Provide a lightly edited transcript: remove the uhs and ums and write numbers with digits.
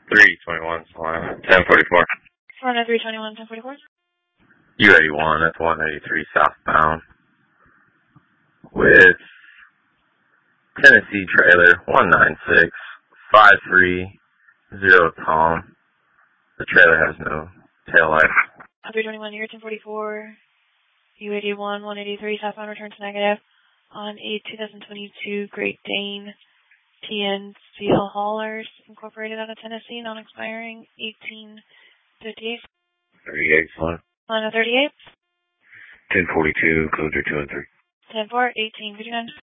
321 Salina, 1044. Salina 321, 1044. U81, that's 183 southbound. With Tennessee trailer, 196-530 Tom. The trailer has no tail light. 321, you're 1044. U81, 183 southbound, return to negative on a 2022 Great Dane TNCL Haulers Incorporated out of Tennessee, non-expiring 1858. 38, Salina. Salina 38. 1042, closure 2 and 3. 10-4, 1859.